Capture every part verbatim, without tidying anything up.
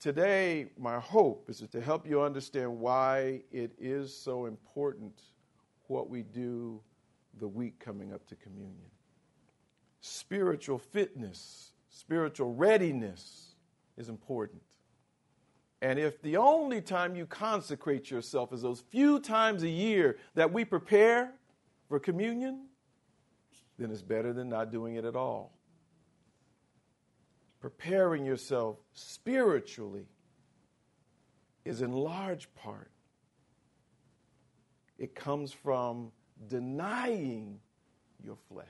today, my hope is to help you understand why it is so important what we do the week coming up to communion. Spiritual fitness, spiritual readiness is important. And if the only time you consecrate yourself is those few times a year that we prepare for communion, then it's better than not doing it at all. Preparing yourself spiritually is in large part, it comes from denying your flesh.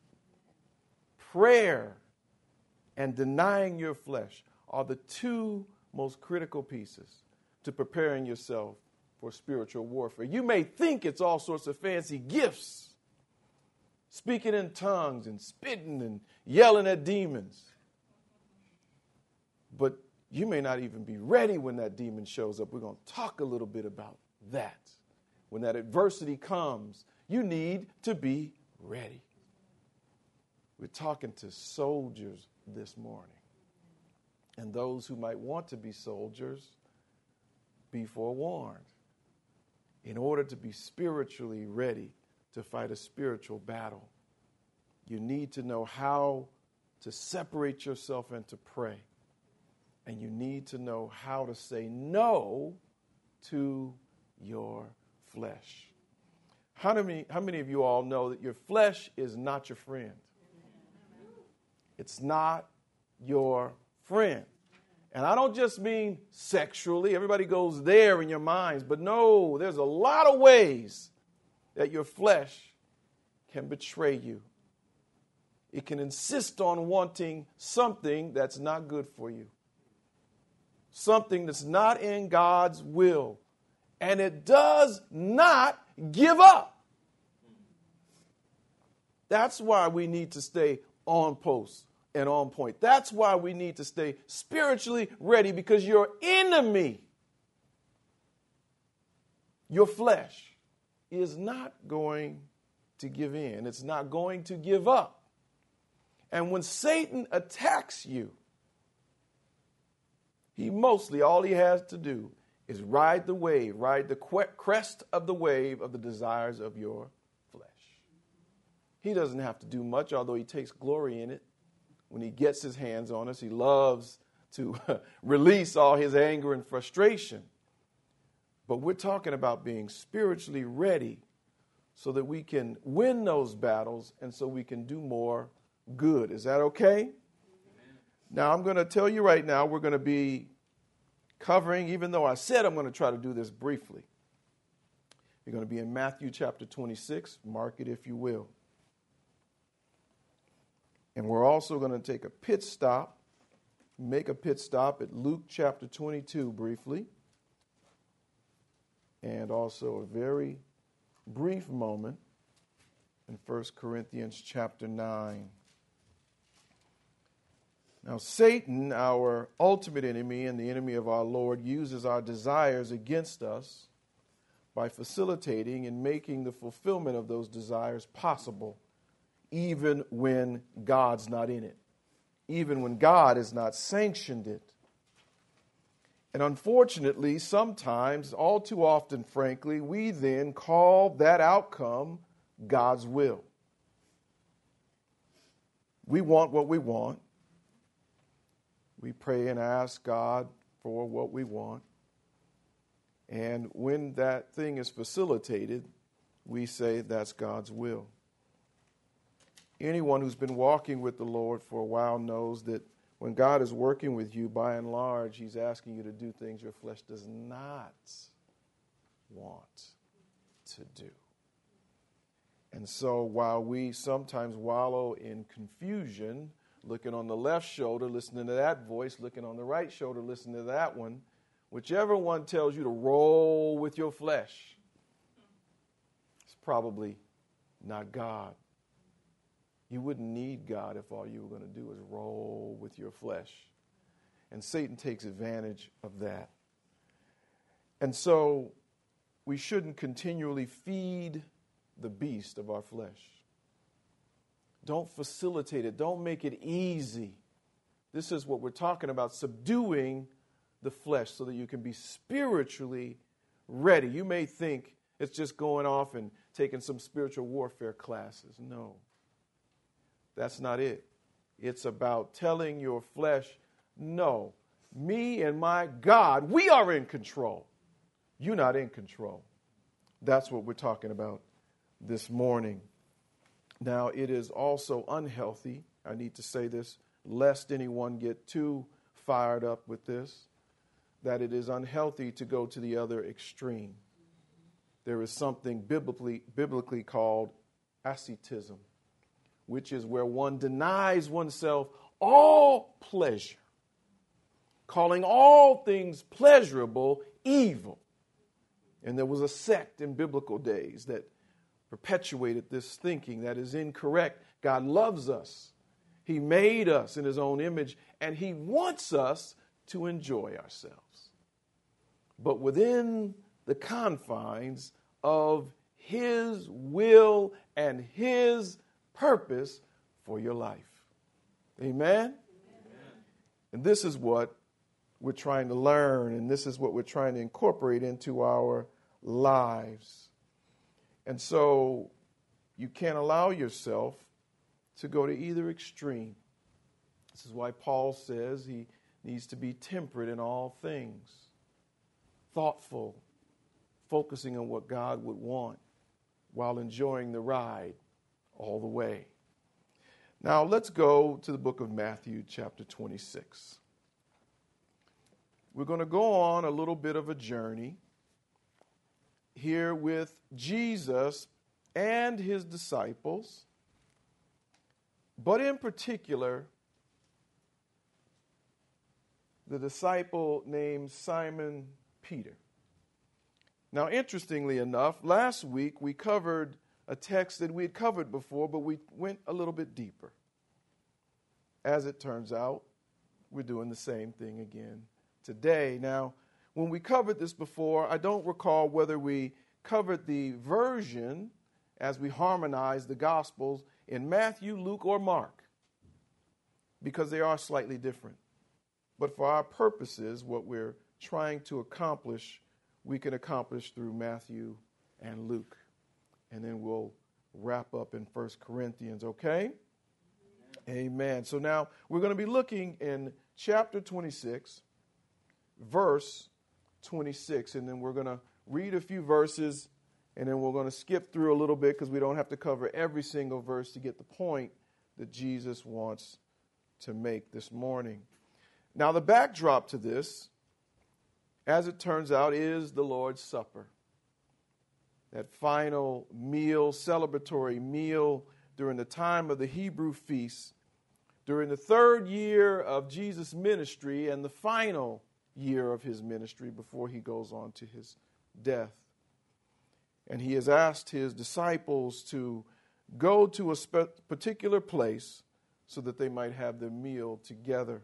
Prayer and denying your flesh are the two most critical pieces to preparing yourself for spiritual warfare. You may think it's all sorts of fancy gifts, speaking in tongues and spitting and yelling at demons. But you may not even be ready when that demon shows up. We're going to talk a little bit about that. When that adversity comes, you need to be ready. We're talking to soldiers this morning. And those who might want to be soldiers, be forewarned. In order to be spiritually ready to fight a spiritual battle, you need to know how to separate yourself and to pray. And you need to know how to say no to your flesh. How many, how many of you all know that your flesh is not your friend? It's not your friend. And I don't just mean sexually. Everybody goes there in your minds. But no, there's a lot of ways that your flesh can betray you. It can insist on wanting something that's not good for you. Something that's not in God's will. And it does not give up. That's why we need to stay on post and on point. That's why we need to stay spiritually ready, because your enemy, your flesh, is not going to give in. It's not going to give up. And when Satan attacks you, he mostly, all he has to do is ride the wave, ride the crest of the wave of the desires of your flesh. He doesn't have to do much, although he takes glory in it. When he gets his hands on us, he loves to release all his anger and frustration. But we're talking about being spiritually ready so that we can win those battles and so we can do more good. Is that okay? Amen. Now, I'm going to tell you right now, we're going to be covering, even though I said I'm going to try to do this briefly. You're going to be in Matthew chapter twenty-six. Mark it if you will. And we're also going to take a pit stop, make a pit stop at Luke chapter twenty-two briefly. And also a very brief moment in First Corinthians chapter nine. Now, Satan, our ultimate enemy and the enemy of our Lord, uses our desires against us by facilitating and making the fulfillment of those desires possible, even when God's not in it, even when God has not sanctioned it. And unfortunately, sometimes, all too often, frankly, we then call that outcome God's will. We want what we want. We pray and ask God for what we want. And when that thing is facilitated, we say that's God's will. Anyone who's been walking with the Lord for a while knows that when God is working with you, by and large, he's asking you to do things your flesh does not want to do. And so while we sometimes wallow in confusion, looking on the left shoulder, listening to that voice, looking on the right shoulder, listening to that one, whichever one tells you to roll with your flesh, it's probably not God. You wouldn't need God if all you were going to do is roll with your flesh. And Satan takes advantage of that. And so we shouldn't continually feed the beast of our flesh. Don't facilitate it. Don't make it easy. This is what we're talking about, subduing the flesh so that you can be spiritually ready. You may think it's just going off and taking some spiritual warfare classes. No, that's not it. It's about telling your flesh, no, me and my God, we are in control. You're not in control. That's what we're talking about this morning. Now, it is also unhealthy, I need to say this, lest anyone get too fired up with this, that it is unhealthy to go to the other extreme. There is something biblically, biblically called asceticism, which is where one denies oneself all pleasure, calling all things pleasurable evil. And there was a sect in biblical days that perpetuated this thinking that is incorrect. God loves us. He made us in his own image, and he wants us to enjoy ourselves, but within the confines of his will and his purpose for your life. Amen? Amen? And this is what we're trying to learn, and this is what we're trying to incorporate into our lives. And so you can't allow yourself to go to either extreme. This is why Paul says he needs to be temperate in all things, thoughtful, focusing on what God would want while enjoying the ride all the way. Now let's go to the book of Matthew, chapter twenty-six. We're going to go on a little bit of a journey here with Jesus and his disciples, but in particular, the disciple named Simon Peter. Now, interestingly enough, last week we covered a text that we had covered before, but we went a little bit deeper. As it turns out, we're doing the same thing again today. Now, when we covered this before, I don't recall whether we covered the version as we harmonized the Gospels in Matthew, Luke, or Mark, because they are slightly different. But for our purposes, what we're trying to accomplish, we can accomplish through Matthew and Luke. And then we'll wrap up in First Corinthians, okay? Amen. Amen. So now we're going to be looking in chapter twenty-six, verse twenty-six, and then we're going to read a few verses, and then we're going to skip through a little bit because we don't have to cover every single verse to get the point that Jesus wants to make this morning. Now, the backdrop to this, as it turns out, is the Lord's Supper. That final meal, celebratory meal during the time of the Hebrew feast, during the third year of Jesus' ministry and the final year of his ministry before he goes on to his death. And he has asked his disciples to go to a spe- particular place so that they might have their meal together.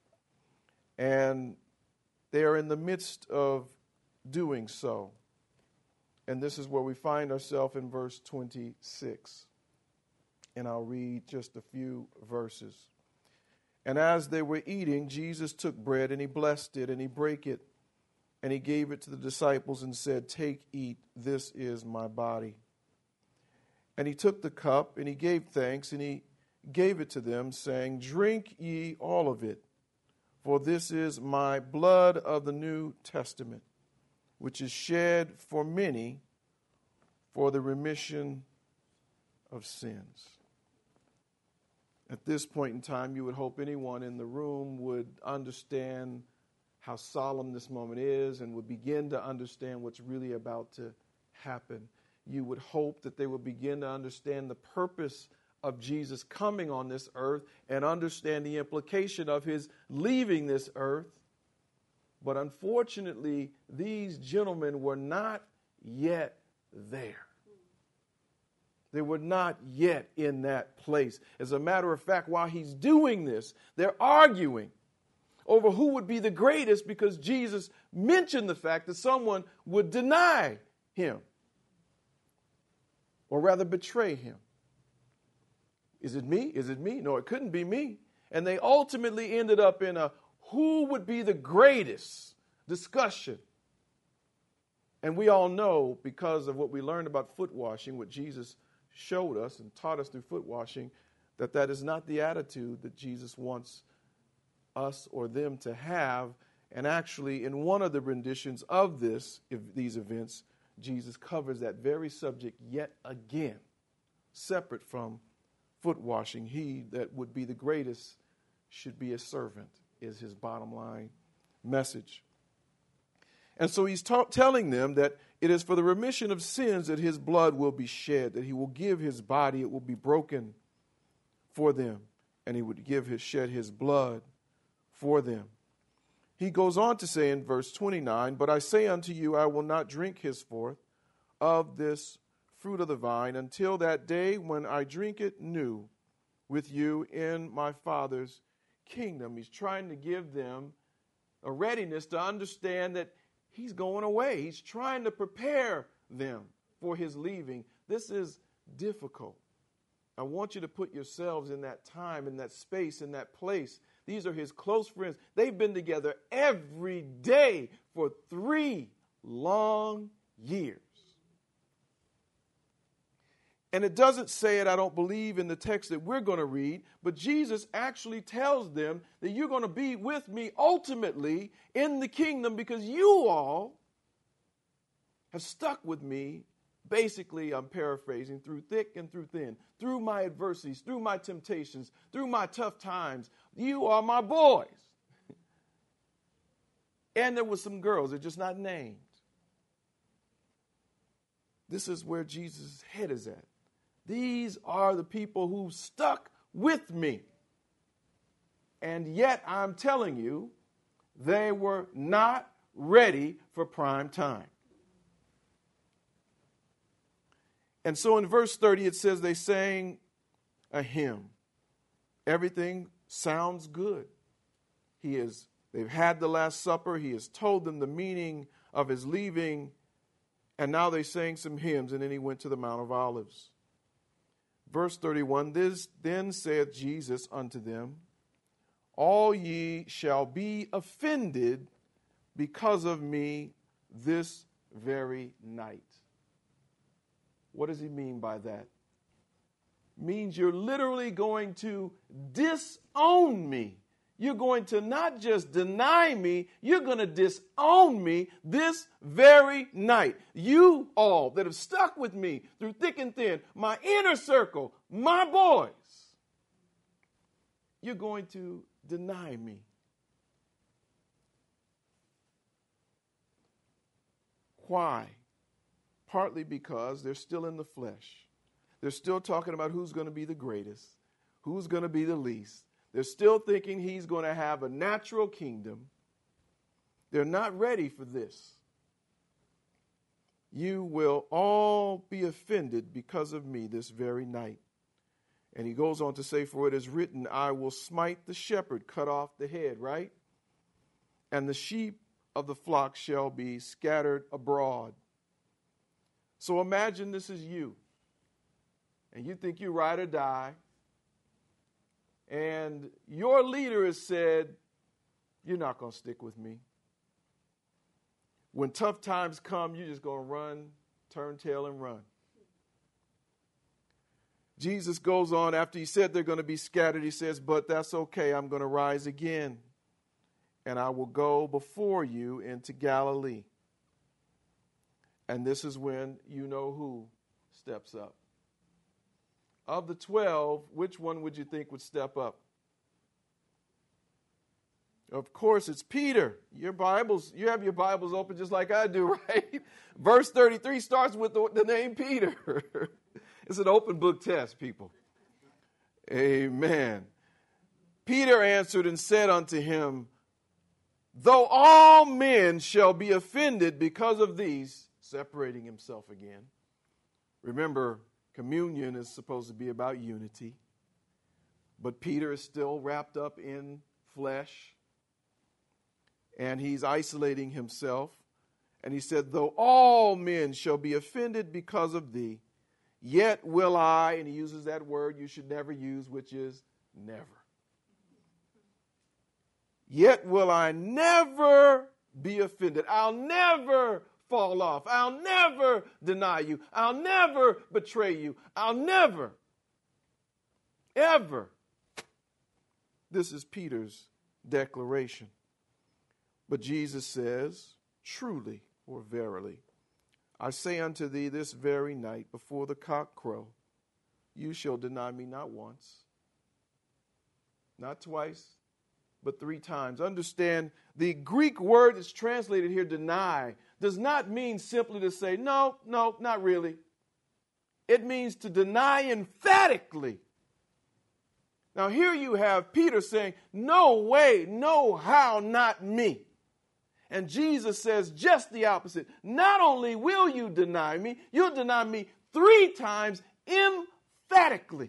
And they are in the midst of doing so. And this is where we find ourselves in verse twenty-six. And I'll read just a few verses. And as they were eating, Jesus took bread and he blessed it and he brake it. And he gave it to the disciples and said, "Take, eat, this is my body." And he took the cup and he gave thanks and he gave it to them, saying, "Drink ye all of it, for this is my blood of the New Testament, which is shed for many for the remission of sins." At this point in time, you would hope anyone in the room would understand how solemn this moment is and would begin to understand what's really about to happen. You would hope that they would begin to understand the purpose of Jesus coming on this earth and understand the implication of his leaving this earth. But unfortunately, these gentlemen were not yet there. They were not yet in that place. As a matter of fact, while he's doing this, they're arguing over who would be the greatest because Jesus mentioned the fact that someone would deny him, or rather betray him. Is it me? Is it me? No, it couldn't be me. And they ultimately ended up in a who would be the greatest discussion. And we all know, because of what we learned about foot washing, what Jesus showed us and taught us through foot washing, that that is not the attitude that Jesus wants us or them to have. And actually, in one of the renditions of this, if these events, Jesus covers that very subject yet again, separate from foot washing. He that would be the greatest should be a servant, is his bottom line message. And so he's ta- telling them that it is for the remission of sins that his blood will be shed, that he will give his body, it will be broken for them, and he would give his shed his blood for them. He goes on to say in verse twenty-nine, but I say unto you, I will not drink henceforth of this fruit of the vine until that day when I drink it new with you in my Father's kingdom. He's trying to give them a readiness to understand that he's going away. He's trying to prepare them for his leaving. This is difficult. I want you to put yourselves in that time, in that space, in that place. These are his close friends. They've been together every day for three long years. And it doesn't say it, I don't believe, in the text that we're going to read, but Jesus actually tells them that you're going to be with me ultimately in the kingdom because you all have stuck with me. Basically, I'm paraphrasing, through thick and through thin, through my adversities, through my temptations, through my tough times. You are my boys. And there were some girls, they're just not named. This is where Jesus' head is at. These are the people who stuck with me. And yet, I'm telling you, they were not ready for prime time. And so in verse thirty, it says they sang a hymn. Everything sounds good. He is, they've had the Last Supper. He has told them the meaning of his leaving. And now they sang some hymns, and then he went to the Mount of Olives. Verse thirty-one, this then saith Jesus unto them, all ye shall be offended because of me this very night. What does he mean by that? Means you're literally going to disown me. You're going to not just deny me, you're going to disown me this very night. You all that have stuck with me through thick and thin, my inner circle, my boys, you're going to deny me. Why? Partly because they're still in the flesh. They're still talking about who's going to be the greatest, who's going to be the least. They're still thinking he's going to have a natural kingdom. They're not ready for this. You will all be offended because of me this very night. And he goes on to say, for it is written, I will smite the shepherd, cut off the head, right? And the sheep of the flock shall be scattered abroad. So imagine this is you, and you think you ride or die, and your leader has said, you're not going to stick with me. When tough times come, you're just going to run, turn tail, and run. Jesus goes on, after he said they're going to be scattered, he says, but that's okay, I'm going to rise again, and I will go before you into Galilee. And this is when you know who steps up. Of the twelve, which one would you think would step up? Of course, it's Peter. Your Bibles, you have your Bibles open just like I do, right? Verse thirty-three starts with the, the name Peter. It's an open book test, people. Amen. Peter answered and said unto him, though all men shall be offended because of these, separating himself again. Remember, communion is supposed to be about unity. But Peter is still wrapped up in flesh. And he's isolating himself. And he said, though all men shall be offended because of thee, yet will I, and he uses that word you should never use, which is never. Yet will I never be offended. I'll never fall off. I'll never deny you. I'll never betray you. I'll never, ever. This is Peter's declaration. But Jesus says, truly or verily, I say unto thee this very night before the cock crow, you shall deny me not once, not twice, but three times. Understand, the Greek word that's translated here, deny, does not mean simply to say, no, no, not really. It means to deny emphatically. Now here you have Peter saying, no way, no how, not me. And Jesus says just the opposite. Not only will you deny me, you'll deny me three times emphatically.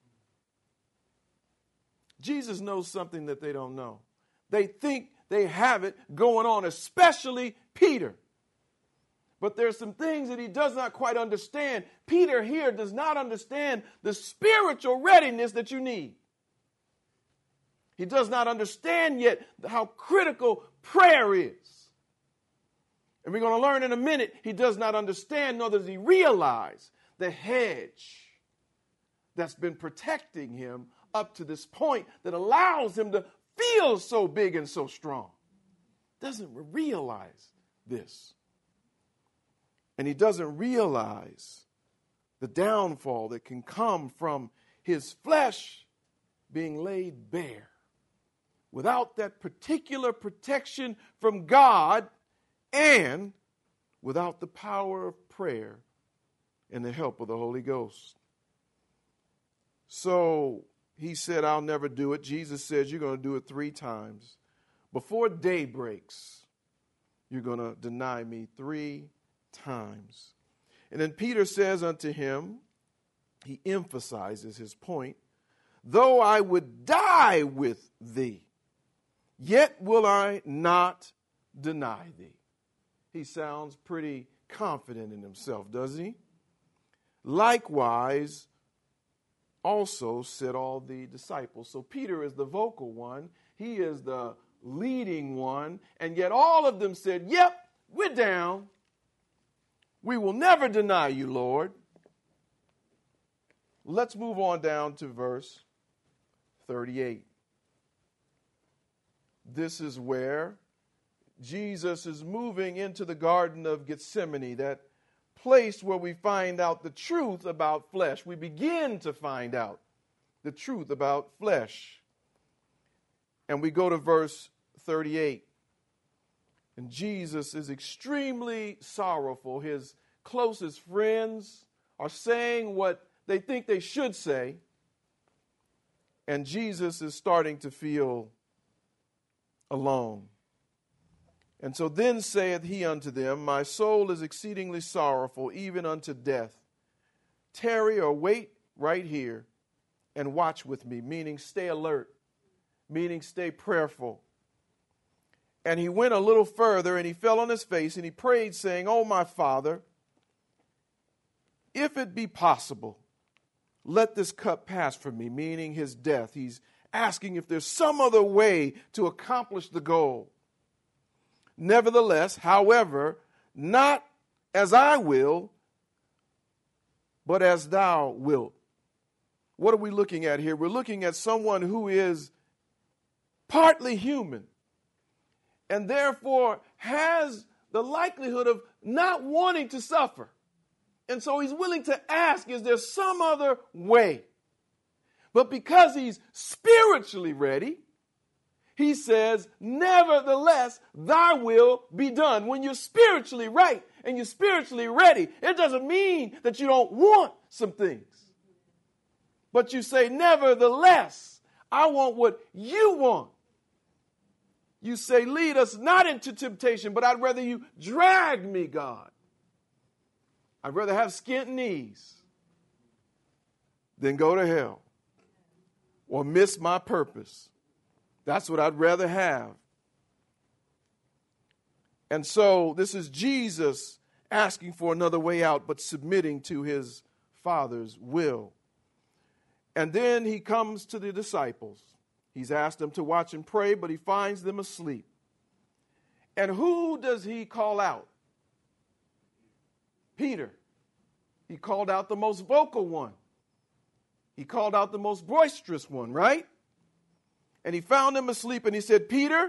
Jesus knows something that they don't know. They think they have it going on, especially Peter. But there's some things that he does not quite understand. Peter here does not understand the spiritual readiness that you need. He does not understand yet how critical prayer is. And we're going to learn in a minute, he does not understand, nor does he realize the hedge that's been protecting him up to this point that allows him to feel so big and so strong. Doesn't realize this. And he doesn't realize the downfall that can come from his flesh being laid bare. Without that particular protection from God and without the power of prayer and the help of the Holy Ghost. So he said, I'll never do it. Jesus says, you're going to do it three times. Before day breaks, you're going to deny me three times. And then Peter says unto him, he emphasizes his point, though I would die with thee, yet will I not deny thee. He sounds pretty confident in himself, doesn't he? Likewise, also said all the disciples. So Peter is the vocal one. He is the leading one. And yet all of them said, yep, we're down. We will never deny you, Lord. Let's move on down to verse thirty-eight. This is where Jesus is moving into the Garden of Gethsemane, that place where we find out the truth about flesh. We begin to find out the truth about flesh. And we go to verse thirty-eight. And Jesus is extremely sorrowful. His closest friends are saying what they think they should say. And Jesus is starting to feel alone. And so then saith he unto them, my soul is exceedingly sorrowful, even unto death. Tarry or wait right here and watch with me, meaning stay alert, meaning stay prayerful. And he went a little further, and he fell on his face, and he prayed, saying, O my Father, if it be possible, let this cup pass from me, meaning his death. He's asking if there's some other way to accomplish the goal. Nevertheless, however, not as I will, but as thou wilt. What are we looking at here? We're looking at someone who is partly human and therefore has the likelihood of not wanting to suffer. And so he's willing to ask, is there some other way? But because he's spiritually ready, he says, nevertheless, thy will be done. When you're spiritually right and you're spiritually ready, it doesn't mean that you don't want some things. But you say, nevertheless, I want what you want. You say, lead us not into temptation, but I'd rather you drag me, God. I'd rather have skint knees than go to hell or miss my purpose. That's what I'd rather have. And so this is Jesus asking for another way out, but submitting to his Father's will. And then he comes to the disciples He's asked them to watch and pray, but he finds them asleep. And who does he call out? Peter. He called out the most vocal one. He called out the most boisterous one, right? And he found him asleep and he said, Peter,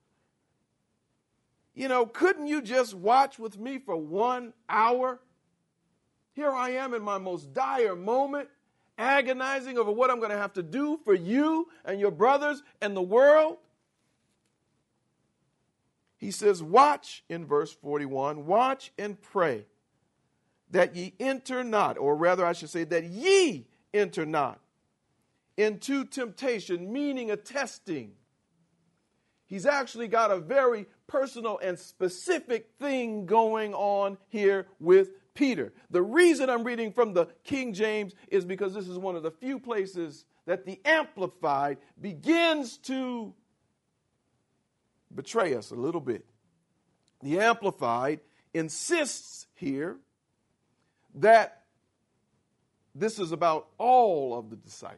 you know, couldn't you just watch with me for one hour? Here I am in my most dire moment, agonizing over what I'm going to have to do for you and your brothers and the world. He says, watch in verse forty-one, watch and pray that ye enter not, or rather I should say that ye enter not into temptation, meaning a testing. He's actually got a very personal and specific thing going on here with Peter. The reason I'm reading from the King James is because this is one of the few places that the Amplified begins to betray us a little bit. The Amplified insists here that this is about all of the disciples.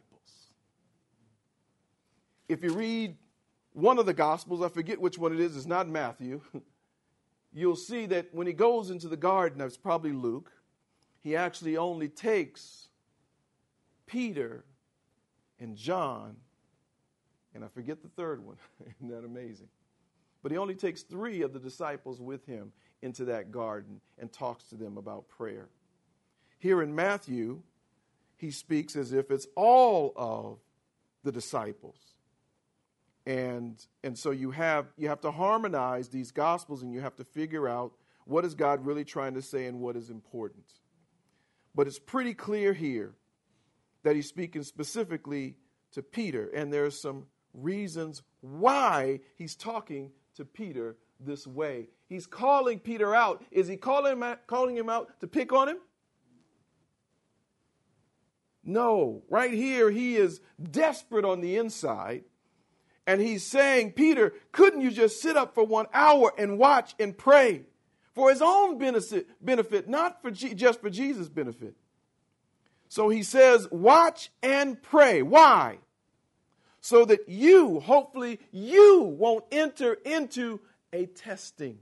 If you read one of the Gospels, I forget which one it is, it's not Matthew, you'll see that when he goes into the garden, it's probably Luke, he actually only takes Peter and John, and I forget the third one. Isn't that amazing? But he only takes three of the disciples with him into that garden and talks to them about prayer. Here in Matthew, he speaks as if it's all of the disciples. And, and so you have, you have to harmonize these Gospels and you have to figure out what is God really trying to say and what is important. But it's pretty clear here that he's speaking specifically to Peter. And there's some reasons why he's talking to Peter this way. He's calling Peter out. Is he calling him out, calling him out to pick on him? No. Right here, he is desperate on the inside. And he's saying, Peter, couldn't you just sit up for one hour and watch and pray for his own benefit, benefit not for G- just for Jesus' benefit? So he says, watch and pray. Why? So that you, hopefully you won't enter into a testing.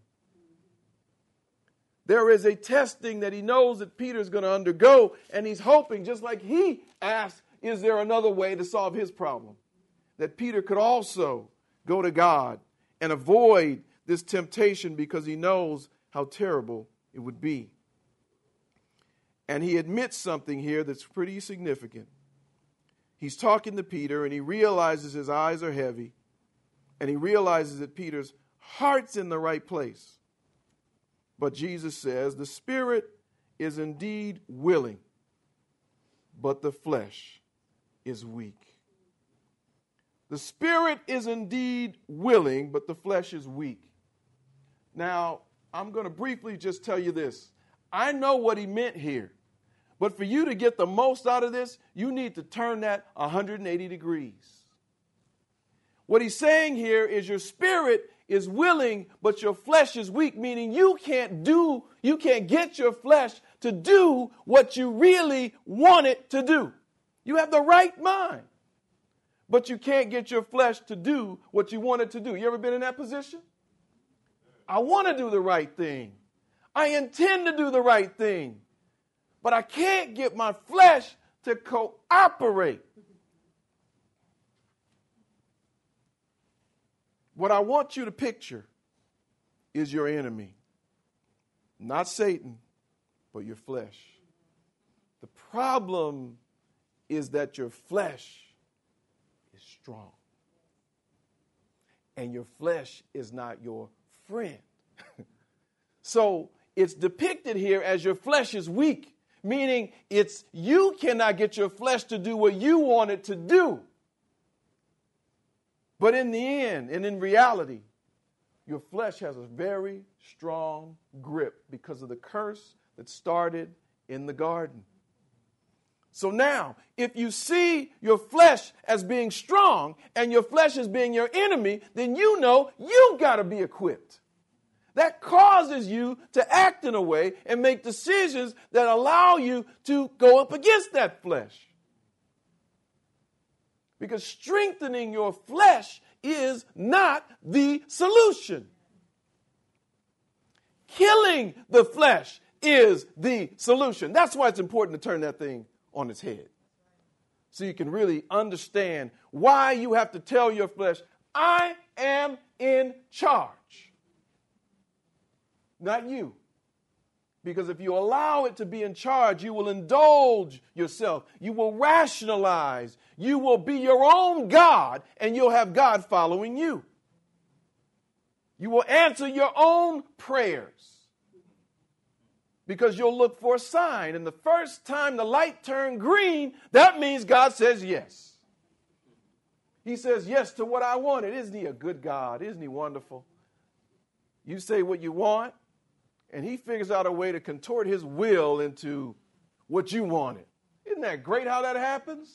There is a testing that he knows that Peter's going to undergo, and he's hoping, just like he asked, is there another way to solve his problem? That Peter could also go to God and avoid this temptation because he knows how terrible it would be. And he admits something here that's pretty significant. He's talking to Peter and he realizes his eyes are heavy and he realizes that Peter's heart's in the right place. But Jesus says, the spirit is indeed willing, but the flesh is weak. The spirit is indeed willing, but the flesh is weak. Now, I'm going to briefly just tell you this. I know what he meant here. But for you to get the most out of this, you need to turn that one hundred eighty degrees. What he's saying here is your spirit is willing, but your flesh is weak, meaning you can't do, you can't get your flesh to do what you really want it to do. You have the right mind, but you can't get your flesh to do what you want it to do. You ever been in that position? I want to do the right thing. I intend to do the right thing, but I can't get my flesh to cooperate. What I want you to picture is your enemy. Not Satan, but your flesh. The problem is that your flesh is strong. And your flesh is not your friend. So it's depicted here as your flesh is weak, meaning it's you cannot get your flesh to do what you want it to do. But in the end, and in reality, your flesh has a very strong grip because of the curse that started in the garden. So now, if you see your flesh as being strong and your flesh as being your enemy, then you know you've got to be equipped. That causes you to act in a way and make decisions that allow you to go up against that flesh. Because strengthening your flesh is not the solution. Killing the flesh is the solution. That's why it's important to turn that thing on its head. So you can really understand why you have to tell your flesh, I am in charge. Not you. Because if you allow it to be in charge, you will indulge yourself. You will rationalize. You will be your own God, and you'll have God following you. You will answer your own prayers because you'll look for a sign. And the first time the light turned green, that means God says yes. He says yes to what I wanted. Isn't he a good God? Isn't he wonderful? You say what you want, and he figures out a way to contort his will into what you wanted. Isn't that great how that happens?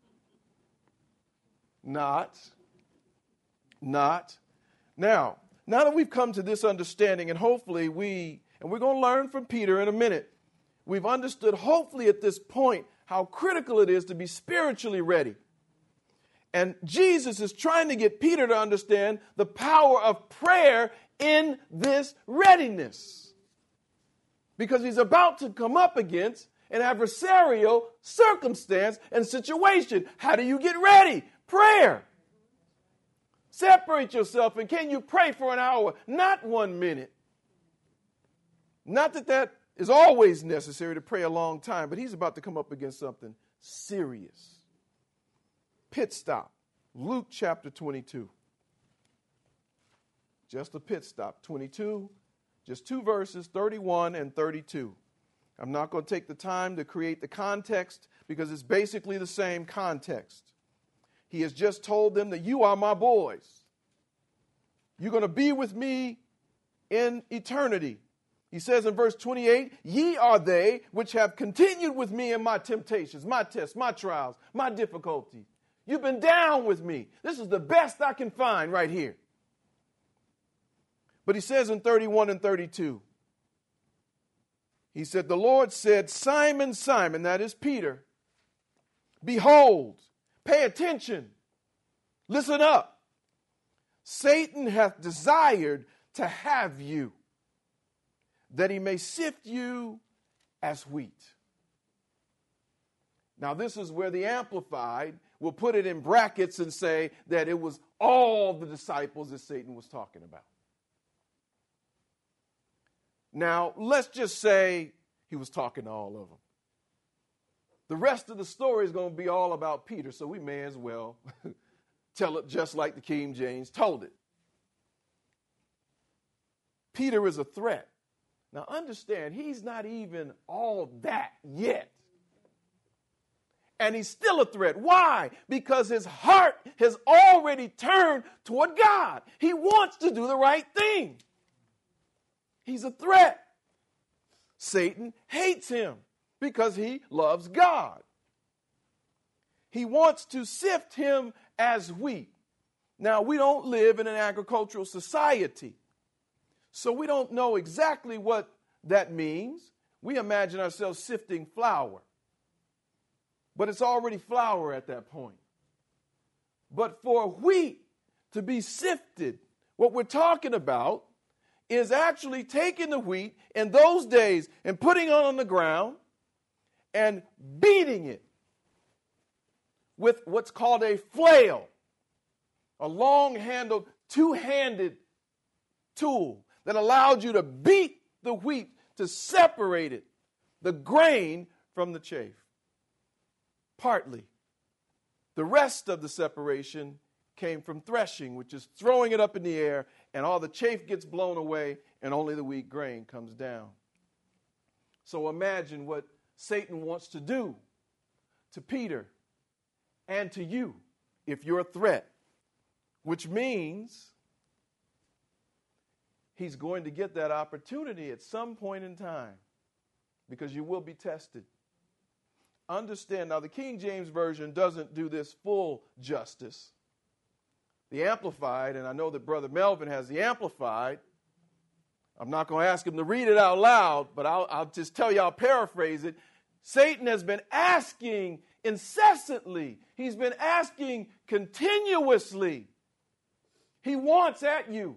Not. Not. Now, now that we've come to this understanding, and hopefully we, and we're going to learn from Peter in a minute, we've understood hopefully at this point how critical it is to be spiritually ready. And Jesus is trying to get Peter to understand the power of prayer in this readiness. Because he's about to come up against an adversarial circumstance and situation. How do you get ready? Prayer. Separate yourself, and can you pray for an hour? Not one minute. Not that that is always necessary to pray a long time, but he's about to come up against something serious. Pit stop. Luke chapter twenty-two. Just a pit stop. twenty-two, just two verses, thirty-one and thirty-two. I'm not going to take the time to create the context because it's basically the same context. He has just told them that you are my boys. You're going to be with me in eternity. He says in verse twenty-eight, ye are they which have continued with me in my temptations, my tests, my trials, my difficulties. You've been down with me. This is the best I can find right here. But he says in thirty-one and thirty-two, he said, the Lord said, Simon, Simon, that is Peter, behold, pay attention, listen up. Satan hath desired to have you, that he may sift you as wheat. Now this is where the Amplified will put it in brackets and say that it was all the disciples that Satan was talking about. Now, let's just say he was talking to all of them. The rest of the story is going to be all about Peter, so we may as well tell it just like the King James told it. Peter is a threat. Now, understand, he's not even all that yet. And he's still a threat. Why? Because his heart has already turned toward God. He wants to do the right thing. He's a threat. Satan hates him because he loves God. He wants to sift him as wheat. Now, we don't live in an agricultural society, so we don't know exactly what that means. We imagine ourselves sifting flour, but it's already flour at that point. But for wheat to be sifted, what we're talking about is actually taking the wheat in those days and putting it on the ground and beating it with what's called a flail, a long-handled, two-handed tool that allowed you to beat the wheat to separate it, the grain from the chaff. Partly. The rest of the separation came from threshing, which is throwing it up in the air, and all the chaff gets blown away, and only the wheat grain comes down. So imagine what Satan wants to do to Peter and to you if you're a threat, which means he's going to get that opportunity at some point in time because you will be tested. Understand, now the King James Version doesn't do this full justice. The Amplified, and I know that Brother Melvin has the Amplified. I'm not going to ask him to read it out loud, but I'll, I'll just tell you, I'll paraphrase it. Satan has been asking incessantly. He's been asking continuously. He wants at you.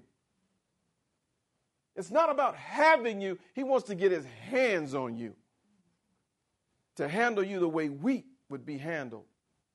It's not about having you. He wants to get his hands on you, to handle you the way wheat would be handled,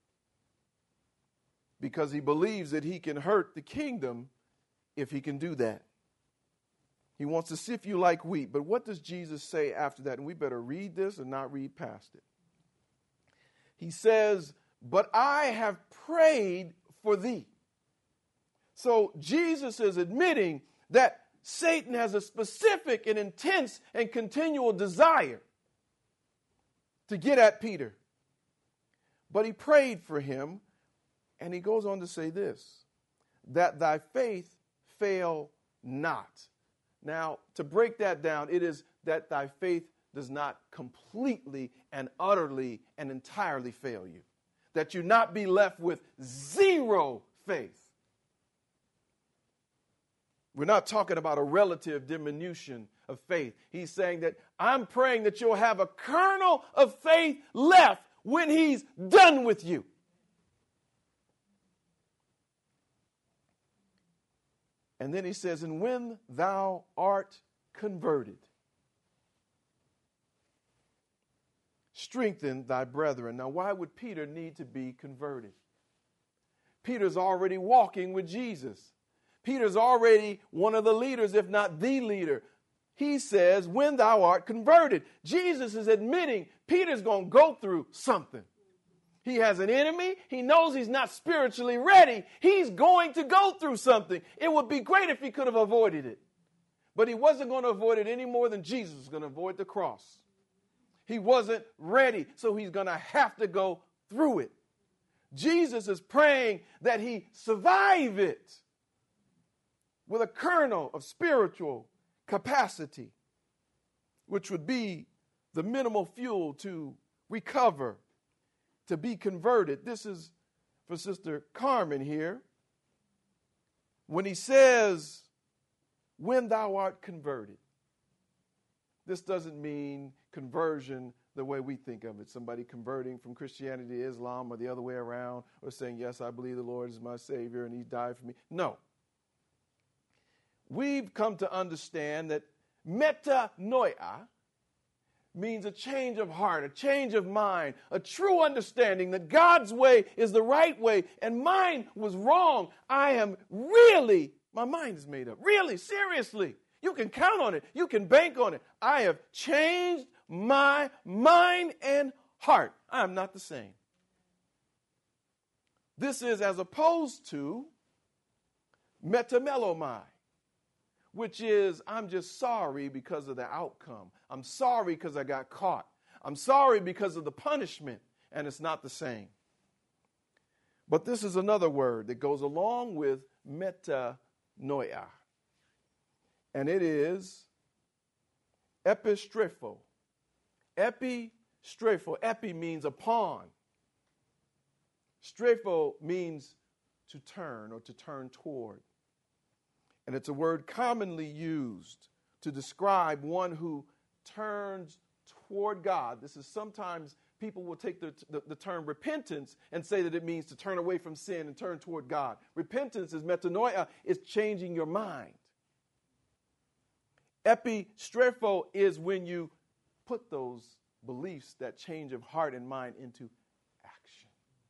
because he believes that he can hurt the kingdom if he can do that. He wants to sift you like wheat. But what does Jesus say after that? And we better read this and not read past it. He says, but I have prayed for thee. So Jesus is admitting that Satan has a specific and intense and continual desire to get at Peter. But he prayed for him, and he goes on to say this, that thy faith fail not. Now, to break that down, it is that thy faith does not completely and utterly and entirely fail you. That you not be left with zero faith. We're not talking about a relative diminution of faith. He's saying that I'm praying that you'll have a kernel of faith left when he's done with you. And then he says, and when thou art converted, strengthen thy brethren. Now, why would Peter need to be converted? Peter's already walking with Jesus. Peter's already one of the leaders, if not the leader. He says, when thou art converted. Jesus is admitting Peter's going to go through something. He has an enemy. He knows he's not spiritually ready. He's going to go through something. It would be great if he could have avoided it. But he wasn't going to avoid it any more than Jesus was going to avoid the cross. He wasn't ready, so he's going to have to go through it. Jesus is praying that he survive it with a kernel of spiritual capacity, which would be the minimal fuel to recover, to be converted. This is for Sister Carmen here. When he says, when thou art converted, this doesn't mean conversion the way we think of it. Somebody converting from Christianity to Islam or the other way around, or saying, yes, I believe the Lord is my Savior and he died for me. No. We've come to understand that metanoia means a change of heart, a change of mind, a true understanding that God's way is the right way and mine was wrong. I am really, my mind is made up. Really, seriously. You can count on it. You can bank on it. I have changed my mind and heart. I am not the same. This is as opposed to metamelomai, which is I'm just sorry because of the outcome. I'm sorry because I got caught. I'm sorry because of the punishment, and it's not the same. But this is another word that goes along with metanoia, and it is epistrepho. Epistrepho. Epi means upon. Strepho means to turn or to turn toward. And it's a word commonly used to describe one who turns toward God. This is sometimes people will take the, the, the term repentance and say that it means to turn away from sin and turn toward God. Repentance is metanoia, is changing your mind. Epistrepho is when you put those beliefs, that change of heart and mind, into action.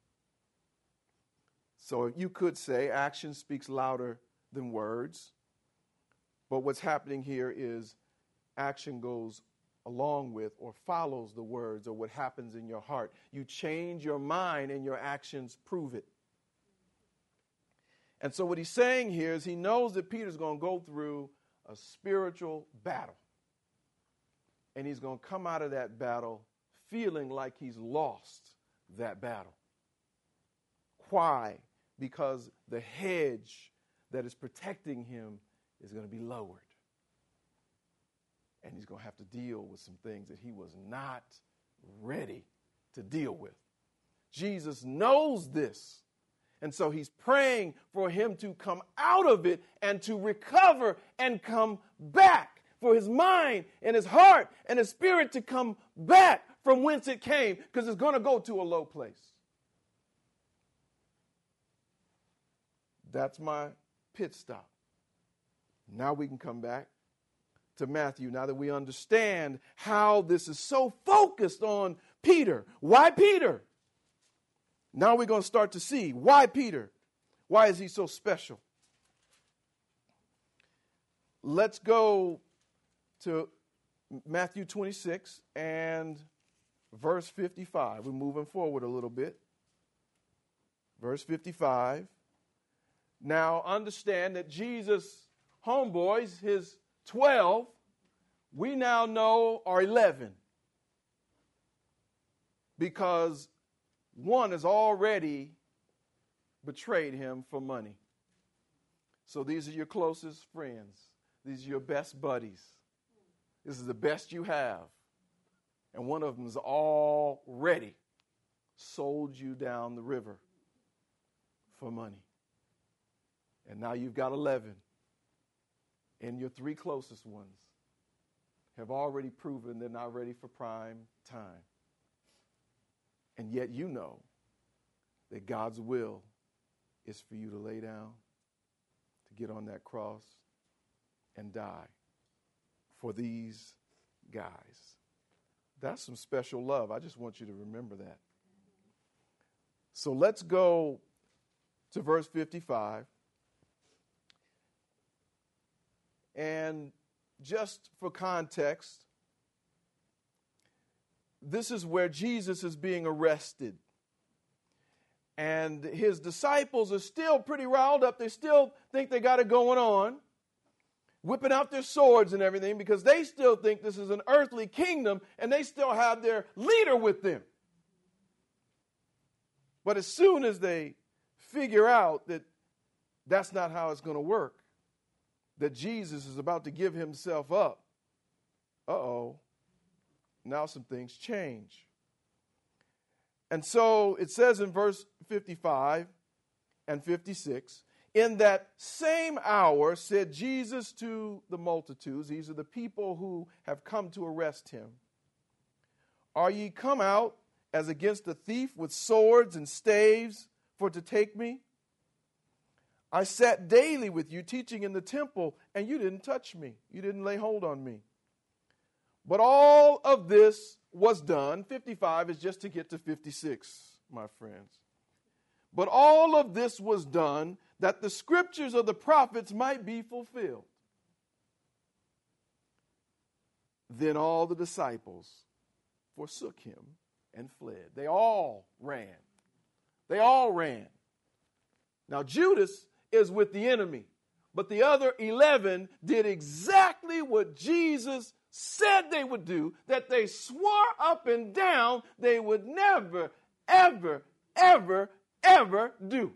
So you could say action speaks louder than words. But what's happening here is action goes along with or follows the words or what happens in your heart. You change your mind and your actions prove it. And so what he's saying here is he knows that Peter's going to go through a spiritual battle. And he's going to come out of that battle feeling like he's lost that battle. Why? Because the hedge that is protecting him is going to be lowered. And he's going to have to deal with some things that he was not ready to deal with. Jesus knows this. And so he's praying for him to come out of it and to recover and come back. For his mind and his heart and his spirit to come back from whence it came, because it's going to go to a low place. That's my pit stop. Now we can come back to Matthew, now that we understand how this is so focused on Peter. Why Peter? Now we're going to start to see why Peter. Why is he so special? Let's go to Matthew twenty-six and verse fifty-five. We're moving forward a little bit. Verse fifty-five. Now understand that Jesus' homeboys, his twelve, we now know are eleven. Because one has already betrayed him for money. So these are your closest friends. These are your best buddies. This is the best you have. And one of them has already sold you down the river for money. And now you've got eleven. And your three closest ones have already proven they're not ready for prime time. And yet you know that God's will is for you to lay down, to get on that cross, and die for these guys. That's some special love. I just want you to remember that. So let's go to verse fifty-five. And just for context, this is where Jesus is being arrested. And his disciples are still pretty riled up. They still think they got it going on, whipping out their swords and everything, because they still think this is an earthly kingdom and they still have their leader with them. But as soon as they figure out that that's not how it's going to work, that Jesus is about to give himself up, uh-oh, now some things change. And so it says in verse fifty-five and fifty-six, in that same hour said Jesus to the multitudes, these are the people who have come to arrest him, are ye come out as against a thief with swords and staves for to take me? I sat daily with you teaching in the temple, and you didn't touch me. You didn't lay hold on me. But all of this was done. fifty-five is just to get to fifty-six, my friends. But all of this was done that the scriptures of the prophets might be fulfilled. Then all the disciples forsook him and fled. They all ran. They all ran. Now Judas is with the enemy, but the other eleven did exactly what Jesus said they would do, that they swore up and down they would never, ever, ever, ever do.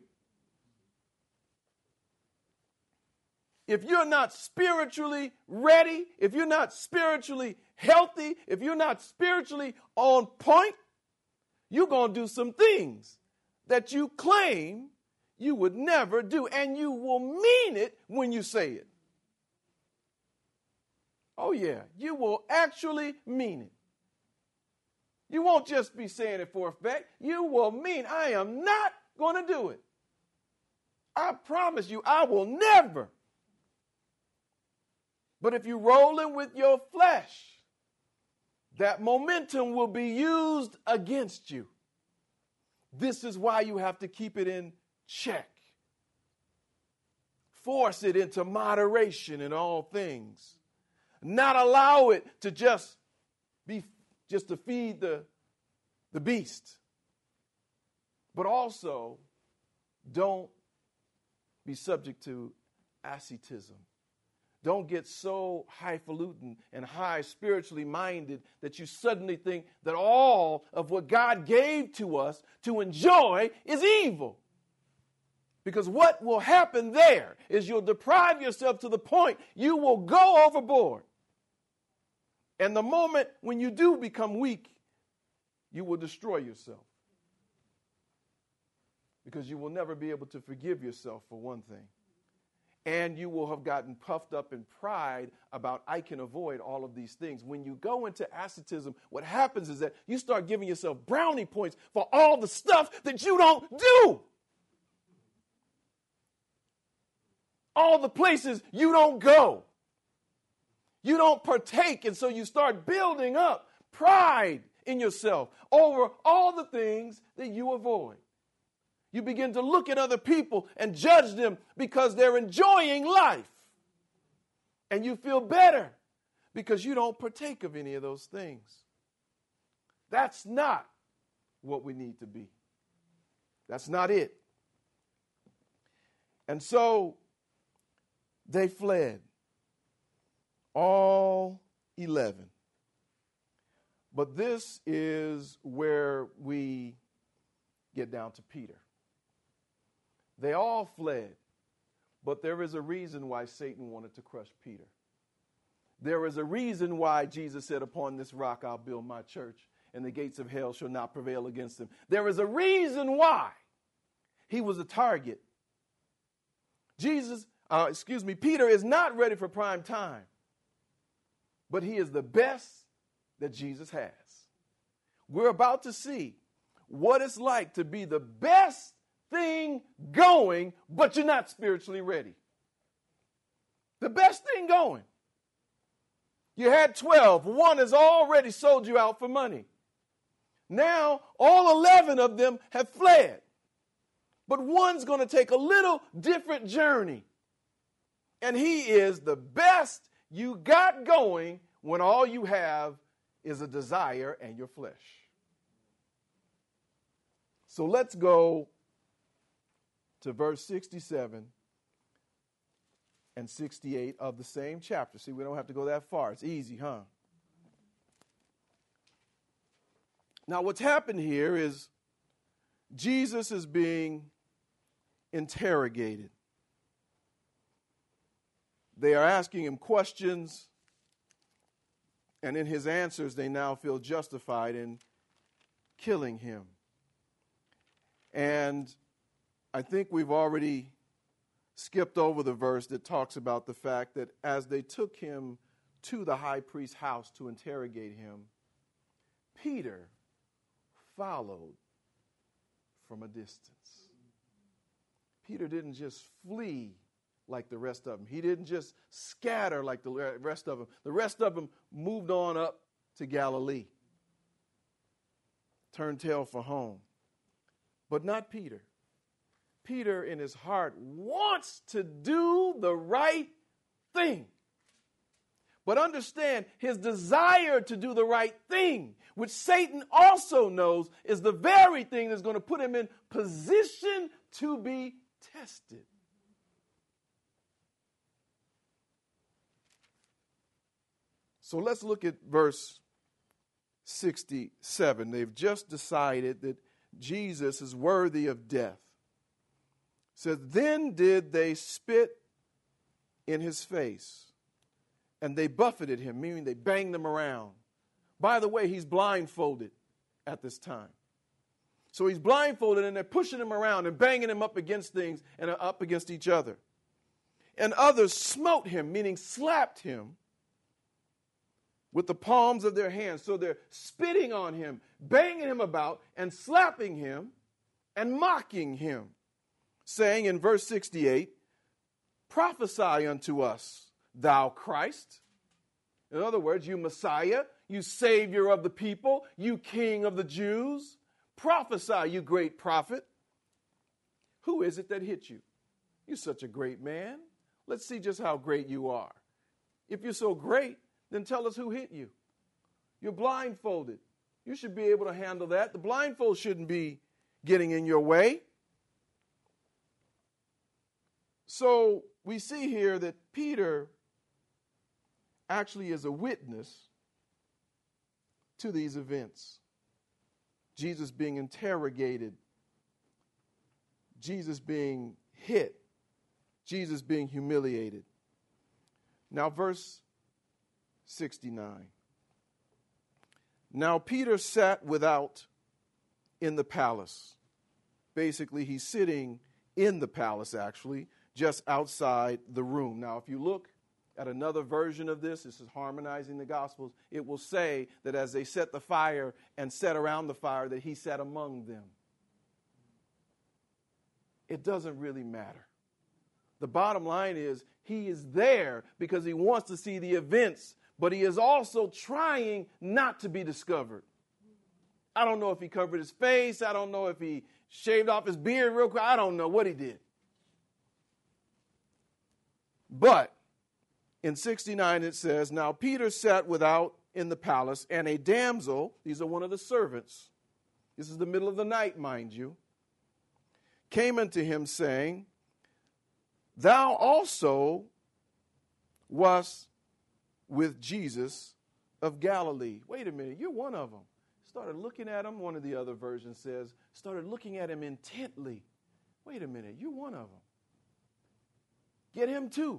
If you're not spiritually ready, if you're not spiritually healthy, if you're not spiritually on point, you're going to do some things that you claim you would never do, and you will mean it when you say it. Oh, yeah, you will actually mean it. You won't just be saying it for effect. You will mean, I am not going to do it. I promise you, I will never. But if you're rolling with your flesh, that momentum will be used against you. This is why you have to keep it in check. Force it into moderation in all things. Not allow it to just be just to feed the, the beast. But also, don't be subject to asceticism. Don't get so highfalutin and high spiritually minded that you suddenly think that all of what God gave to us to enjoy is evil. Because what will happen there is you'll deprive yourself to the point you will go overboard. And the moment when you do become weak, you will destroy yourself. Because you will never be able to forgive yourself for one thing. And you will have gotten puffed up in pride about, I can avoid all of these things. When you go into asceticism, what happens is that you start giving yourself brownie points for all the stuff that you don't do. All the places you don't go. You don't partake, and so you start building up pride in yourself over all the things that you avoid. You begin to look at other people and judge them because they're enjoying life. And you feel better because you don't partake of any of those things. That's not what we need to be. That's not it. And so they fled, all eleven. But this is where we get down to Peter. They all fled, but there is a reason why Satan wanted to crush Peter. There is a reason why Jesus said, upon this rock I'll build my church, and the gates of hell shall not prevail against him. There is a reason why he was a target. Jesus, uh, excuse me, Peter is not ready for prime time, but he is the best that Jesus has. We're about to see what it's like to be the best thing going, but you're not spiritually ready. The best thing going. You had twelve. One has already sold you out for money. Now, all eleven of them have fled. But one's going to take a little different journey. And he is the best you got going when all you have is a desire and your flesh. So let's go to verse sixty-seven and sixty-eight of the same chapter. See, we don't have to go that far. It's easy, huh? Now, what's happened here is Jesus is being interrogated. They are asking him questions, and in his answers, they now feel justified in killing him. And I think we've already skipped over the verse that talks about the fact that as they took him to the high priest's house to interrogate him, Peter followed from a distance. Peter didn't just flee like the rest of them. He didn't just scatter like the rest of them. The rest of them moved on up to Galilee, turned tail for home. But not Peter. Peter, in his heart, wants to do the right thing. But understand, his desire to do the right thing, which Satan also knows is the very thing that's going to put him in position to be tested. So let's look at verse sixty-seven. They've just decided that Jesus is worthy of death. It says, then did they spit in his face, and they buffeted him, meaning they banged him around. By the way, he's blindfolded at this time. So he's blindfolded, and they're pushing him around and banging him up against things and up against each other. And others smote him, meaning slapped him, with the palms of their hands. So they're spitting on him, banging him about, and slapping him and mocking him, saying in verse sixty-eight, prophesy unto us, thou Christ. In other words, you Messiah, you Savior of the people, you King of the Jews. Prophesy, you great prophet. Who is it that hit you? You're such a great man. Let's see just how great you are. If you're so great, then tell us who hit you. You're blindfolded. You should be able to handle that. The blindfold shouldn't be getting in your way. So we see here that Peter actually is a witness to these events. Jesus being interrogated, Jesus being hit, Jesus being humiliated. Now, verse sixty-nine. Now Peter sat without in the palace. Basically, he's sitting in the palace, actually, just outside the room. Now, if you look at another version of this, this is harmonizing the Gospels, it will say that as they set the fire and sat around the fire, that he sat among them. It doesn't really matter. The bottom line is he is there because he wants to see the events, but he is also trying not to be discovered. I don't know if he covered his face. I don't know if he shaved off his beard real quick. I don't know what he did. But in sixty-nine it says, now Peter sat without in the palace, and a damsel, these are one of the servants, this is the middle of the night, mind you, came unto him saying, thou also wast with Jesus of Galilee. Wait a minute, you're one of them. Started looking at him, one of the other versions says, started looking at him intently. Wait a minute, you're one of them. Get him too.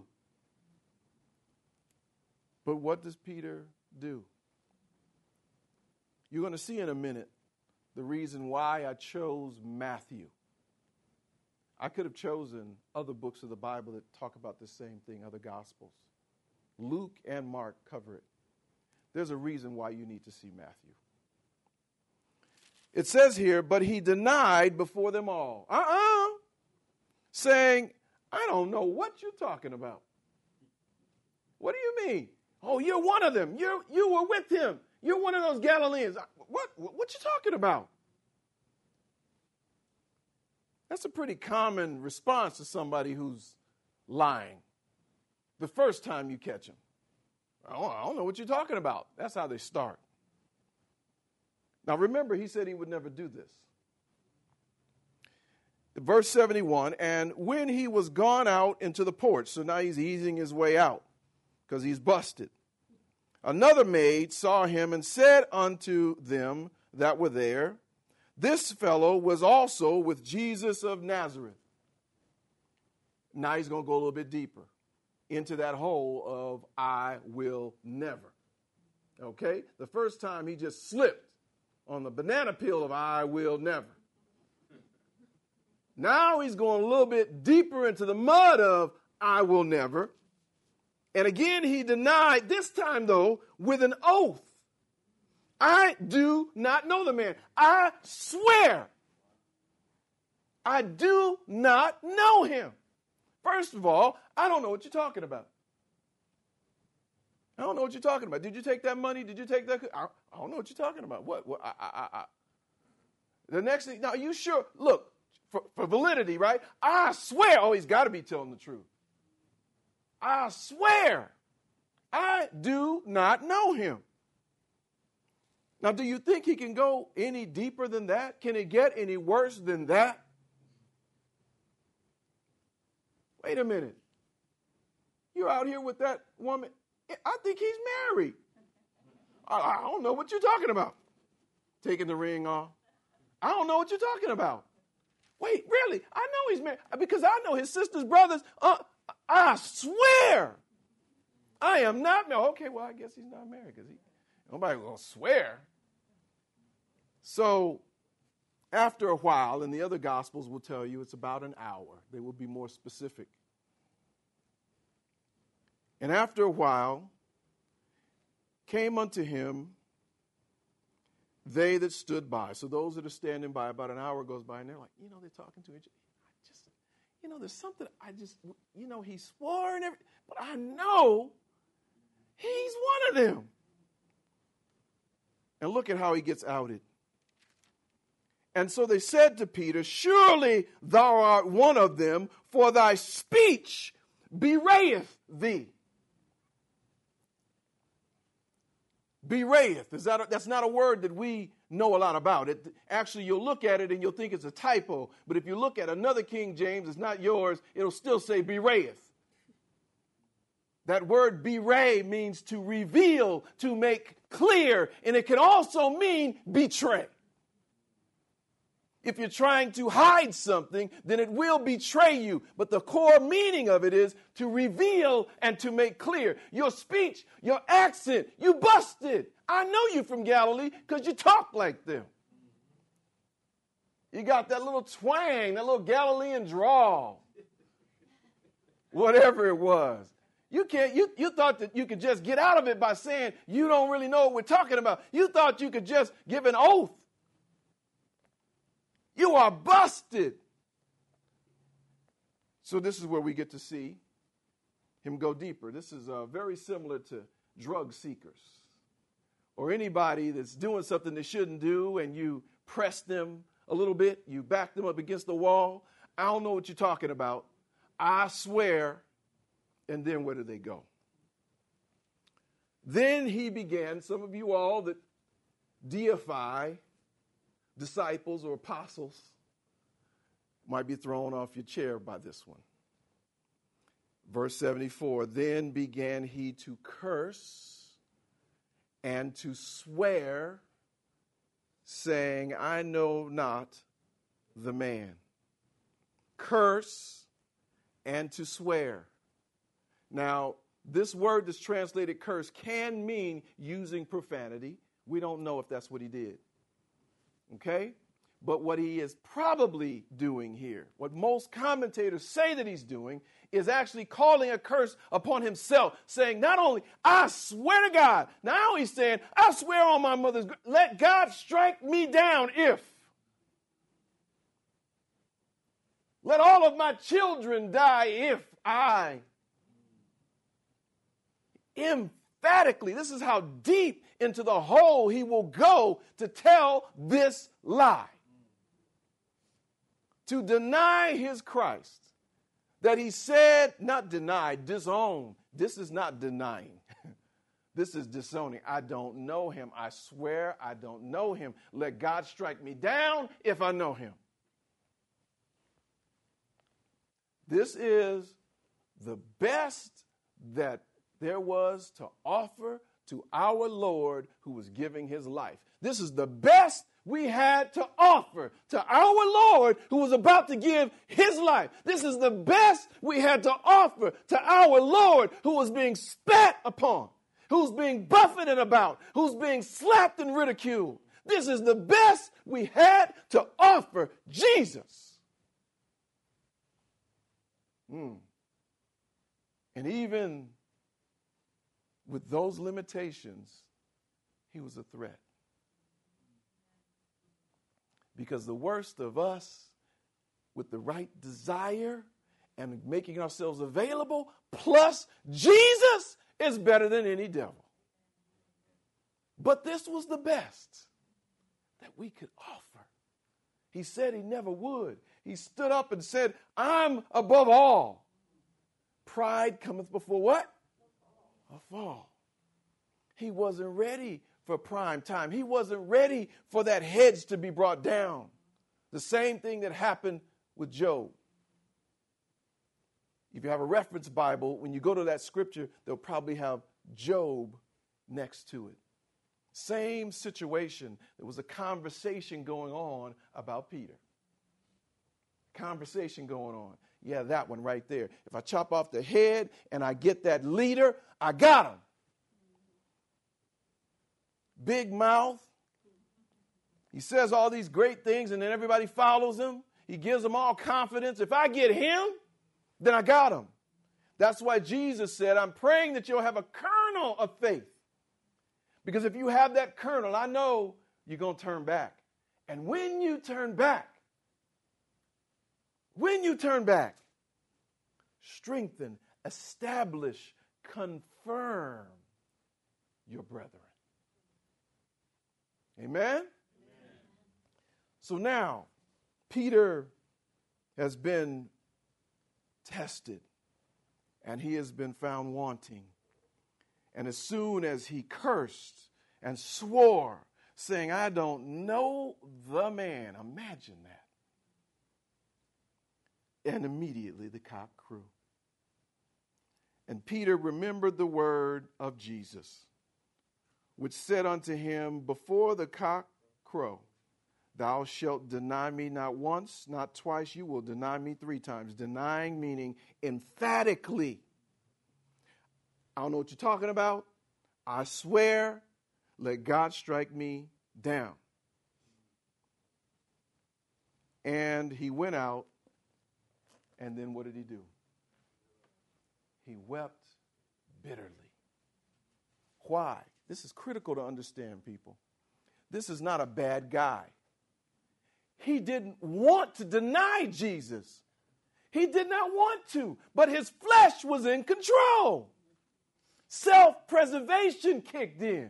But what does Peter do? You're going to see in a minute the reason why I chose Matthew. I could have chosen other books of the Bible that talk about the same thing, other Gospels. Luke and Mark cover it. There's a reason why you need to see Matthew. It says here, but he denied before them all. Uh-uh. Saying, I don't know what you're talking about. What do you mean? Oh, you're one of them. You you were with him. You're one of those Galileans. What, what, what you talking about? That's a pretty common response to somebody who's lying. The first time you catch them. Oh, I don't know what you're talking about. That's how they start. Now remember, he said he would never do this. Verse seventy-one, and when he was gone out into the porch, so now he's easing his way out because he's busted. Another maid saw him and said unto them that were there, this fellow was also with Jesus of Nazareth. Now he's going to go a little bit deeper into that hole of I will never. Okay? The first time he just slipped on the banana peel of I will never. Now he's going a little bit deeper into the mud of I will never. And again, he denied, this time though, with an oath. I do not know the man. I swear, I do not know him. First of all, I don't know what you're talking about. I don't know what you're talking about. Did you take that money? Did you take that? I, I don't know what you're talking about. What? what I, I, I. The next thing, now, are you sure? Look, for, for validity, right? I swear, oh, he's got to be telling the truth. I swear, I do not know him. Now, do you think he can go any deeper than that? Can it get any worse than that? Wait a minute. You're out here with that woman. I think he's married. I, I don't know what you're talking about. Taking the ring off. I don't know what you're talking about. Wait, really? I know he's married because I know his sister's brothers. Uh, I swear, I am not married. Okay, well, I guess he's not married because he nobody will swear. So, after a while, and the other Gospels will tell you it's about an hour. They will be more specific. And after a while, came unto him they that stood by. So those that are standing by, about an hour goes by, and they're like, you know, they're talking to each other. I just, you know, there's something, I just, you know, he swore and everything, but I know he's one of them. And look at how he gets outed. And so they said to Peter, surely thou art one of them, for thy speech bewrayeth thee. Bewrayeth. Is that a, that's not a word that we know a lot about. It, actually, you'll look at it and you'll think it's a typo. But if you look at another King James, it's not yours, it'll still say bewrayeth. That word bewray means to reveal, to make clear, and it can also mean betray. If you're trying to hide something, then it will betray you. But the core meaning of it is to reveal and to make clear. Your speech, your accent, you busted. I know you from Galilee because you talk like them. You got that little twang, that little Galilean drawl. whatever it was. You can't, you, you thought that you could just get out of it by saying you don't really know what we're talking about. You thought you could just give an oath. You are busted. So this is where we get to see him go deeper. This is uh, very similar to drug seekers or anybody that's doing something they shouldn't do, and you press them a little bit, you back them up against the wall. I don't know what you're talking about. I swear. And then where do they go? Then he began, some of you all that deify disciples or apostles might be thrown off your chair by this one. Verse seventy-four, then began he to curse and to swear, saying, I know not the man. Curse and to swear. Now, this word that's translated curse can mean using profanity. We don't know if that's what he did. Okay? But what he is probably doing here, what most commentators say that he's doing, is actually calling a curse upon himself, saying not only, I swear to God, now he's saying, I swear on my mother's, let God strike me down if. Let all of my children die if I. Emphatically, this is how deep into the hole he will go to tell this lie. To deny his Christ that he said, not deny, disown. This is not denying. This is disowning. I don't know him. I swear I don't know him. Let God strike me down if I know him. This is the best that there was to offer to our Lord who was giving his life. This is the best we had to offer to our Lord who was about to give his life. This is the best we had to offer to our Lord who was being spat upon, who's being buffeted about, who's being slapped and ridiculed. This is the best we had to offer Jesus. Mm. And even with those limitations, he was a threat. Because the worst of us, with the right desire and making ourselves available, plus Jesus is better than any devil. But this was the best that we could offer. He said he never would. He stood up and said, I'm above all. Pride cometh before what? A fall. He wasn't ready for prime time. He wasn't ready for that hedge to be brought down. The same thing that happened with Job. If you have a reference Bible, when you go to that scripture, they'll probably have Job next to it. Same situation. There was a conversation going on about Peter. Conversation going on. Yeah, that one right there. If I chop off the head and I get that leader, I got him. Big mouth. He says all these great things and then everybody follows him. He gives them all confidence. If I get him, then I got him. That's why Jesus said, I'm praying that you'll have a kernel of faith. Because if you have that kernel, I know you're going to turn back. And when you turn back, when you turn back, strengthen, establish, confirm your brethren. Amen? Amen? So now, Peter has been tested, and he has been found wanting. And as soon as he cursed and swore, saying, I don't know the man, imagine that. And immediately the cock crew. And Peter remembered the word of Jesus, which said unto him, before the cock crow, thou shalt deny me not once, not twice, you will deny me three times. Denying meaning emphatically. I don't know what you're talking about. I swear, let God strike me down. And he went out, and then what did he do? he wept bitterly. Why? This is critical to understand, people. This is not a bad guy. He didn't want to deny Jesus. He did not want to, but his flesh was in control. Self-preservation kicked in.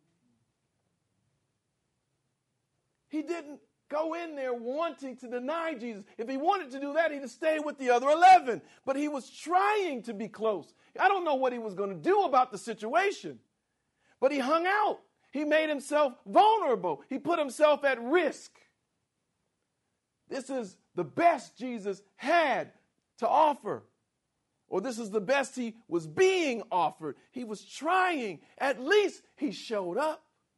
He didn't go in there wanting to deny Jesus. If he wanted to do that, he'd have stayed with the other eleven. But he was trying to be close. I don't know what he was going to do about the situation, but he hung out. He made himself vulnerable. He put himself at risk. This is the best Jesus had to offer, or this is the best he was being offered. He was trying. At least he showed up.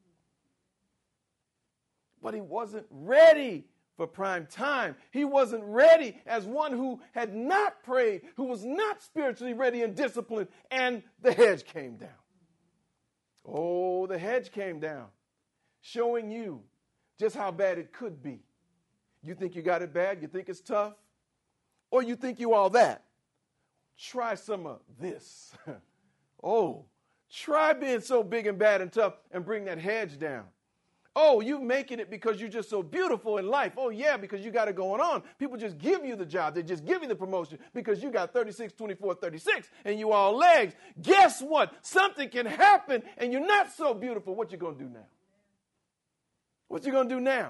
But he wasn't ready for prime time. He wasn't ready as one who had not prayed, who was not spiritually ready and disciplined, and the hedge came down. Oh, the hedge came down, showing you just how bad it could be. You think you got it bad? You think it's tough? Or you think you all that? Try some of this. Oh, try being so big and bad and tough and bring that hedge down. Oh, you making it because you're just so beautiful in life. Oh, yeah, because you got it going on. People just give you the job. They just give you the promotion because you got thirty-six, twenty-four, thirty-six, and you all legs. Guess what? Something can happen, and you're not so beautiful. What you going to do now? What you going to do now?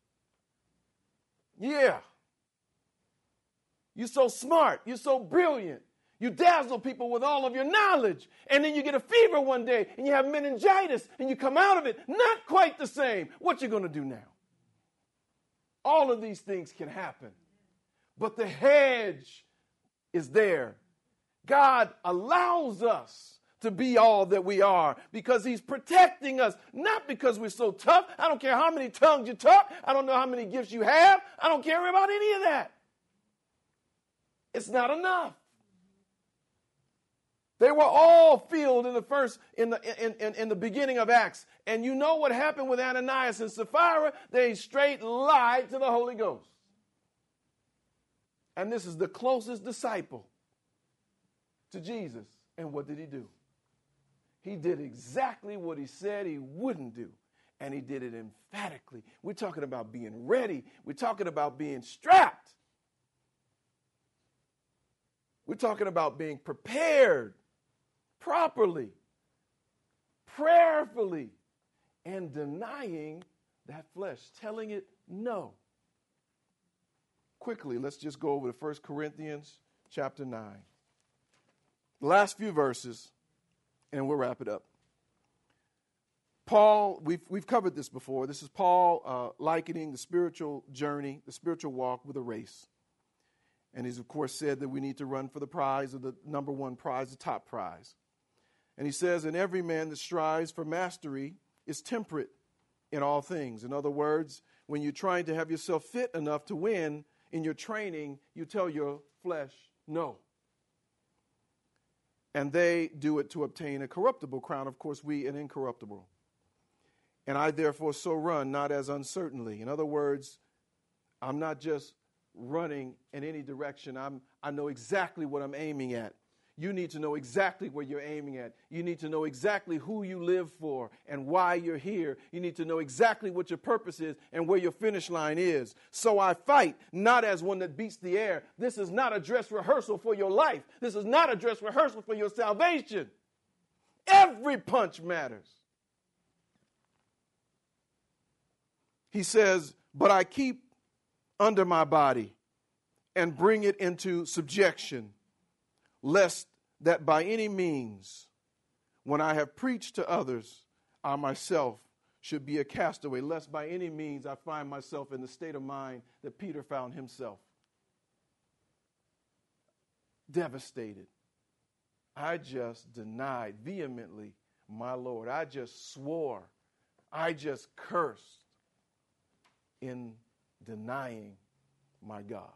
Yeah. You're so smart. You're so brilliant. You dazzle people with all of your knowledge, and then you get a fever one day, and you have meningitis, and you come out of it not quite the same. What you going to do now? All of these things can happen, but the hedge is there. God allows us to be all that we are because he's protecting us, not because we're so tough. I don't care how many tongues you talk. I don't know how many gifts you have. I don't care about any of that. It's not enough. They were all filled in the first, in the in, in, in the beginning of Acts. And you know what happened with Ananias and Sapphira? They straight lied to the Holy Ghost. And this is the closest disciple to Jesus. And what did he do? He did exactly what he said he wouldn't do. And he did it emphatically. We're talking about being ready. We're talking about being strapped. We're talking about being prepared properly, prayerfully, and denying that flesh, telling it no. Quickly, let's just go over to First Corinthians chapter nine. The last few verses, and we'll wrap it up. Paul, we've, we've covered this before. This is Paul uh, likening the spiritual journey, the spiritual walk with a race. And he's, of course, said that we need to run for the prize, or the number one prize, the top prize. And he says, and every man that strives for mastery is temperate in all things. In other words, when you're trying to have yourself fit enough to win in your training, you tell your flesh no. And they do it to obtain a corruptible crown. Of course, we an incorruptible. And I therefore so run, not as uncertainly. In other words, I'm not just running in any direction. I'm, I know exactly what I'm aiming at. You need to know exactly where you're aiming at. You need to know exactly who you live for and why you're here. You need to know exactly what your purpose is and where your finish line is. So I fight, not as one that beats the air. This is not a dress rehearsal for your life. This is not a dress rehearsal for your salvation. Every punch matters. He says, but I keep under my body and bring it into subjection, lest that by any means, when I have preached to others, I myself should be a castaway, lest by any means I find myself in the state of mind that Peter found himself. Devastated. I just denied vehemently my Lord. I just swore. I just cursed in denying my God.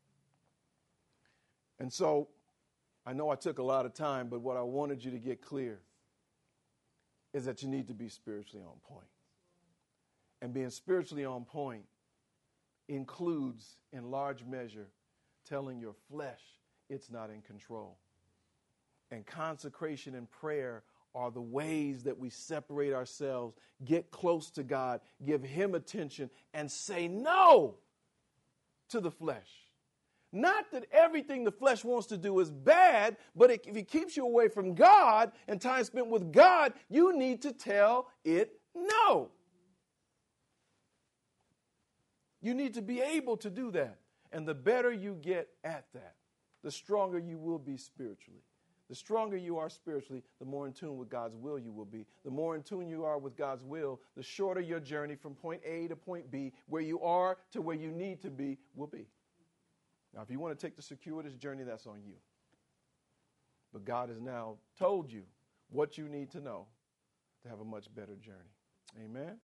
And so, I know I took a lot of time, but what I wanted you to get clear is that you need to be spiritually on point. And being spiritually on point includes, in large measure, telling your flesh it's not in control. And consecration and prayer are the ways that we separate ourselves, get close to God, give him attention, and say no to the flesh. Not that everything the flesh wants to do is bad, but if it keeps you away from God and time spent with God, you need to tell it no. You need to be able to do that. And the better you get at that, the stronger you will be spiritually. The stronger you are spiritually, the more in tune with God's will you will be. The more in tune you are with God's will, the shorter your journey from point A to point B, where you are to where you need to be, will be. Now, if you want to take the circuitous journey, that's on you. But God has now told you what you need to know to have a much better journey. Amen.